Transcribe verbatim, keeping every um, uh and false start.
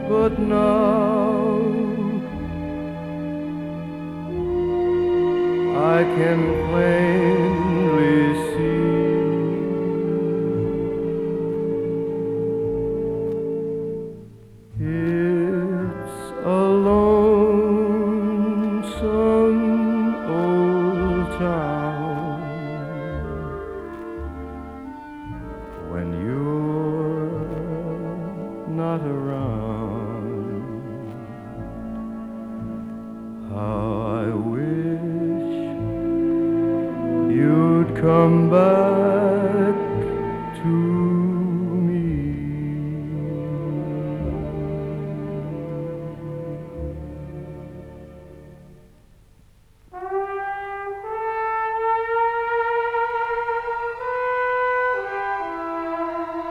But now I can plainly see it's a lonesome old town when you're not around. How I wish you'd come back